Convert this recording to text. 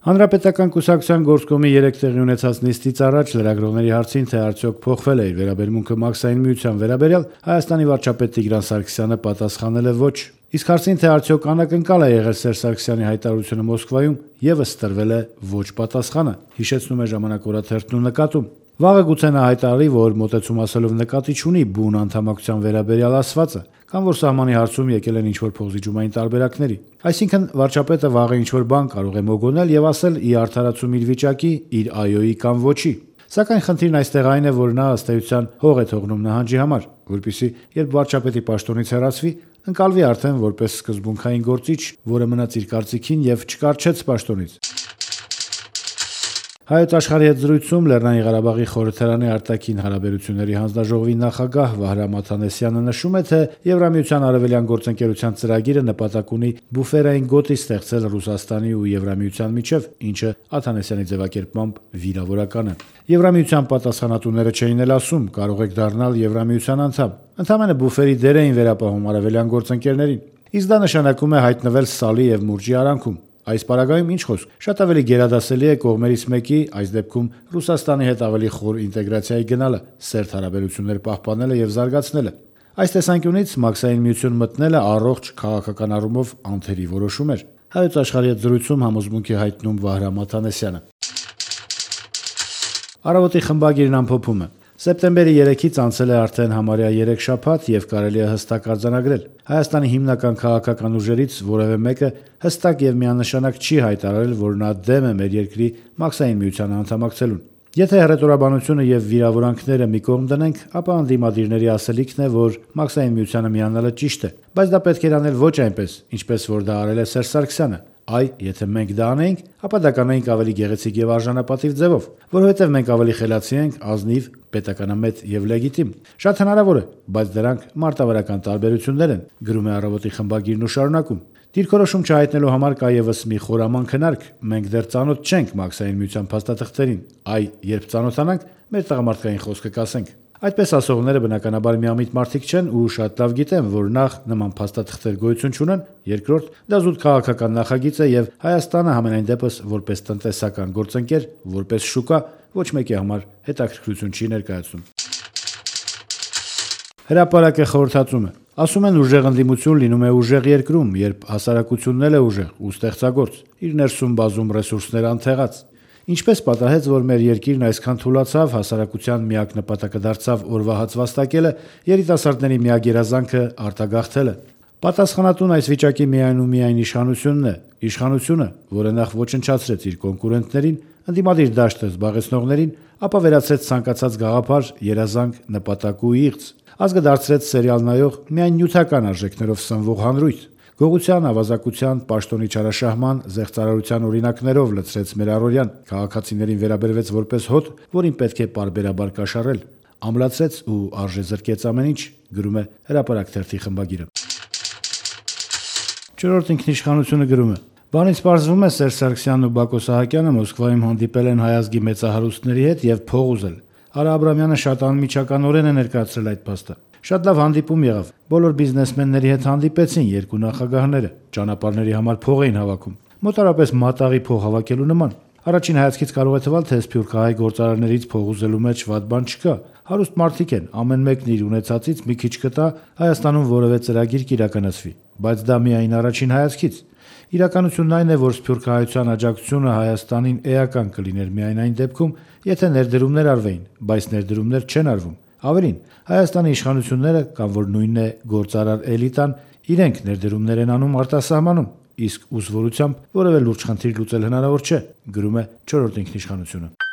Հանրապետական կուսակցության գործկոմի 3 տեղի ունեցած նիստից առաջ լրագրողների հարցին, թե արդյոք փոխվել է իր վերաբերմունքը Մաքսային միության վերաբերյալ, Հայաստանի վարչապետ Տիգրան Սարգսյանը պատասխանել է ոչ։ Իսկ հարցին, թե արդյոք անակնկալ է եղել Սերժ Սարգսյանի հայտարարությունը Մոսկվայում, եւս տրվել է ոչ պատասխանը, հիշեցնում է Ժամանակ օրաթերթն ու նկատում. Վաղը գուցե նա հայտարարի, որ մոտեցում ասելով նկատի չունի բուն անդամակցության վերաբերյալ ասվածը, կամ որ սահմանի հարցում եկել են ինչ-որ փոխզիջումային տարբերակների։ Այսինքն վարչապետը վաղը ինչ-որ բան կարող է մոգոնել եւ ասել ի արդարացում իր վիճակի, իր այոյի կամ ոչի։ Սակայն խնդիրն այստեղ այն է, որ նա ըստ էության հող է թողնում նահանջի համար, որպեսզի երբ վարչապետի պաշտոնից հեռացվի, ընկալվի արդեն որպես սկզբունքային գործիչ, որը մնաց իր կարծիքին եւ չկարչեց պաշտոնից։ Հայոց աշխարհի հետ զրույցում Լեռնային Ղարաբաղի խորհրդարանի արտաքին հարաբերությունների հանձնաժողովի նախագահ Վահրամ Աթանեսյանը նշում է, թե Եվրամիության արևելյան գործընկերության ծրագիրը նպատակ ունի բուֆերային գոտի ստեղծել Ռուսաստանի ու Եվրամիության միջև, ինչը Աթանեսյանի ձևակերպմամբ վիրավորական է։ Եվրամիության պատասխանատուները չէին էլ ասում, կարող եք դառնալ Եվրամիության անդամ։ Ընդհանրապես բուֆերի դեր էին վերապահում արևելյան գործընկերներին։ Իսկ դա նշանակում է հայտնվել Սալի եւ Մուրջի արանքում։ Այս պարագայում ինչ խոսք, շատ ավելի գերադասելի է կողմերից մեկի, այս դեպքում Ռուսաստանի հետ ավելի խոր ինտեգրացիայի գնալը, սերտ հարաբերություններ պահպանելը եւ զարգացնելը։ Այս տեսանկյունից Մաքսային միություն մտնելը առողջ քաղաքական առումով անթերի որոշում էր։ Հայոց աշխարհի հետ զրույցում համոզմունք է հայտնում Վահրամ Աթանեսյանը։ Առավոտի խմբագիրն ամփոփում է. Սեպտեմբերի 3-ից անցել է արդեն համարյա 3 շաբաթ եւ կարելի է հստակ արձանագրել. Հայաստանի հիմնական քաղաքական ուժերից որևէ մեկը հստակ եւ միանշանակ չի հայտարարել, որ նա դեմ է մեր երկրի Մաքսային միությանը անդամակցելուն։ Եթե հռետորաբանությունը եւ վիրավորանքները մի կողմ դնենք, ապա անդիմադիրների ասելիքն է, որ Մաքսային միությանը միանալը ճիշտ է, բայց դա պետք է անել ոչ այնպես, ինչպես որ դա արել է Սերժ Սարգսյանը։ Եթե մենք դա անենք, ապա դա կանենք ավելի գեղեցիկ եւ արժանապատիվ ձևով, որովհետեւ մենք ավելի խելացի ենք, ազնիվ, պետականամետ եւ լեգիտիմ։ Շատ հնարավոր է, բայց դրանք մարտավարական տարբերություններ են, գրում է Առավոտի խմբագիրն ու շարունակում. Դիրքորոշում չհայտնելու համար կա եւս մի խորաման քննարկ, մենք դեռ ծանոթ չենք Մաքսային միության փաստաթղթերին, երբ ծանոթանանք, մեր տղամարդկային խոսքը կասենք։ Այդպես ասողները բնականաբար միամիտ մարդիկ չեն ու շատ լավ գիտեն, որ նախ նման փաստաթղթեր գոյություն չունեն, երկրորդ դա զուտ քաղաքական նախագիծ է եւ Հայաստանը համենայն դեպս որպես տնտեսական գործընկեր, որպես շուկա ոչ մեկի համար հետաքրքրություն չի ներկայացնում։ Հրապարակը խորհրդածում է։ Ասում են ուժեղ ընդդիմություն լինում է ուժեղ երկրում, երբ հասարակությունն էլ է ուժեղ ու ստեղծագործ, իր ներսում բազում ռեսուրսներ անթեղած։ Ինչպես պատահեց, որ մեր երկիրն այսքան թուլացավ, հասարակության միակ նպատակը դարձավ օրվա հացվաստակելը, երիտասարդների միակ երազանքը արտագաղթելը։ Պատասխանատուն այս վիճակի միայն ու միայն իշխանությունն է, իշխանությունը, որը նախ ոչնչացրեց իր կոնկուրենտներին, ընդդիմադիր դաշտը զբաղեցնողներին, ապա վերացրեց ցանկացած գաղափար, երազանք, նպատակ ու իղձ։ Ազգը դարձրեց սերիալ նայող միայն նյութական արժեքներով սնվող հանրույթ։ Գողության, ավազակության, պաշտոնի չարաշահման, զեղծարարության օրինակներով լցրեց մեր առօրյան, քաղաքացիներին վերաբերվեց որպես հոտ, որին պետք է պարբերաբար կաշառել, ամլացրեց ու արժեզրկեց ամեն ինչ, գրում է Հրապարակ թերթի խմբագիրը։ Չորրորդ ինքնիշխանությունը գրում է. Բանից պարզվում է Սերժ Սարգսյանն ու Բակո Սահակյանը Մոսկվայում հանդիպել են հայազգի մեծահարուստների հետ եւ փող ուզել։ Արա Աբրամյանը շատ անմիջականորեն է ներկայացրել այդ փաստը։ Շատ լավ հանդիպում եղավ։ Բոլոր բիզնեսմենների հետ հանդիպեցին երկու նախագահները, ճանապարհների համար փող էին հավաքում։ Մոտարապես մատաղի փող հավաքելու նման։ Առաջին հայացքից կարող է թվալ, թե սփյուռքահայ գործարարներից փող ուզելու մեջ վատ բան չկա։ Հարուստ մարդիկ են, ամեն մեկն իր ունեցածից մի քիչ կտա, Հայաստանում որևէ ծրագիր կիրականացվի, բայց դա միայն առաջին հայացքից։ Իրականությունն այն է, որ սփյուռքահայության աջակցությունը Հայաստանին էական կլիներ միայն այն դեպքում, եթե ներդրումներ արվեին, բայց ներդրումներ չեն արվում։ Ավելին, Հայաստանի իշխանությունները կամ որ նույնն է գործարար էլիտան իրենք ներդրումներ են անում արտասահմանում, իսկ ուզվորությամբ որևէ լուրջ խնդիր լուծել հնարավոր չէ, գրում է Չորրորդ ինքնիշխանությունը։